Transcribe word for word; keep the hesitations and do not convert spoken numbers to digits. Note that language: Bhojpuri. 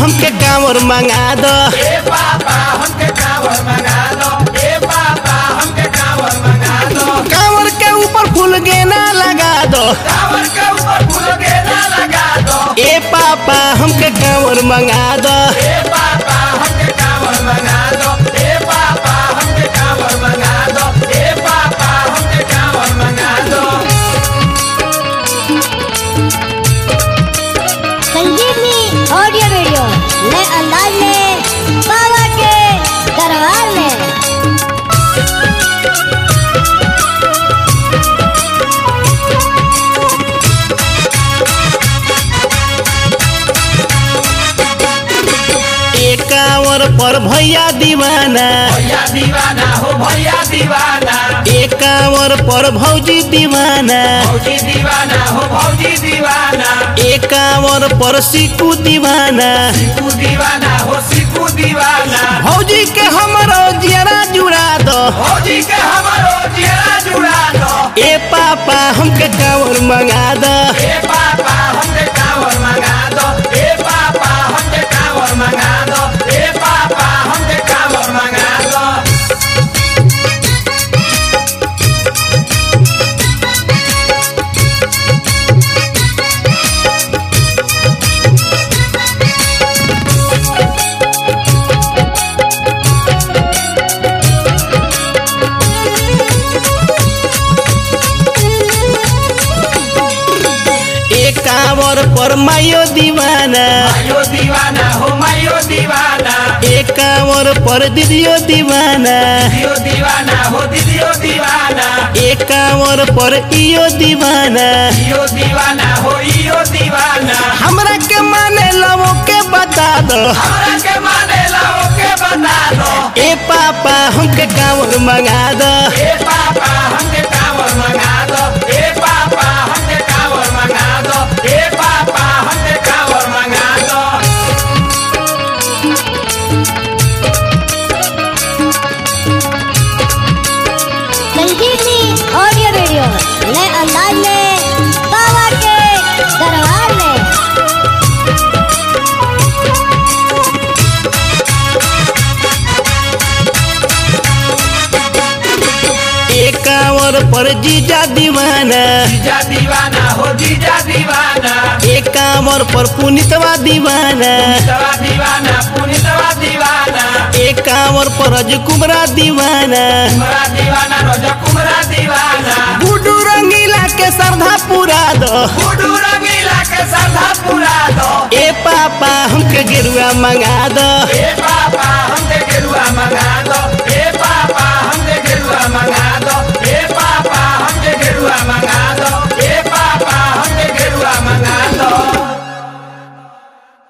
हमके कांवर मंगा दो। ए पापा हमके कांवर मंगा दो। ए पापा हमके कांवर मंगा दो। कांवर के ऊपर फूल गेना लगा दो। कांवर के ऊपर फूल गेना लगा दो। ए पापा हमके कांवर मंगा दो। ए पापा हमके कांवर मंगा दो। ए पापा हमके कांवर मंगा दो। ए पापा हमके कांवर मंगा दो। संजीवनी ऑडियो वीडियो नए अंदाज में बाबा के दरबार में। कांवर पर भैया दीवाना। भैया दीवाना हो भैया दीवाना। एक कांवर पर भौजी दीवाना। भौजी दीवाना हो भौजी दीवाना। एक कांवर पर सिकू दीवाना। सिकू दीवाना हो सिकू दीवाना। भौजी के हमरो जियरा जुड़ा दो। भौजी के हमारो जिया जुड़ा दो। ए पापा हमके कांवर मंगा दो। ए पापा हमके कांवर मंगा दो। ए पापा हमके कांवर मंगा दो। ए पापा हमके कांवर मंगा दो। एक कांवर पर मायो दीवाना। मायो दीवाना हो मायो दीवाना। एक कांवर पर दीदियो दीवाना। दियो दीवाना हो दीदियो दीवाना। एक कांवर पर इयो दीवाना। इयो दीवाना हो इयो दीवाना। हमरा के माने लवो के बता दो। हमरा के माने लाओ के बता दो। ए पापा हमके कांवर मंगा दो। ए पापा हमके कांवर मंगा दो। ए पापा हमके कांवर मंगा दो। ए पापा हमके कांवर मंगा दो। संजीवनी ऑडियो वीडियो नए अंदाज में बाबा के दरबार में। एक कांवर पर जीजा दीवाना। जीजा दीवाना हो जीजा दीवाना। एक कांवर पर पुनितवा दीवाना। पुनितवा दीवाना पुनितवा दीवाना। एक कांवर पर रजकुमरा दीवाना। कुमरा दीवाना रोजा कुमरा दीवाना। गुड्डू रंगीला के श्रद्धा पूरा दो। गुडू रंगीला के श्रद्धा पूरा दो। ए पापा हमके गिरुआ मंगा दो। ए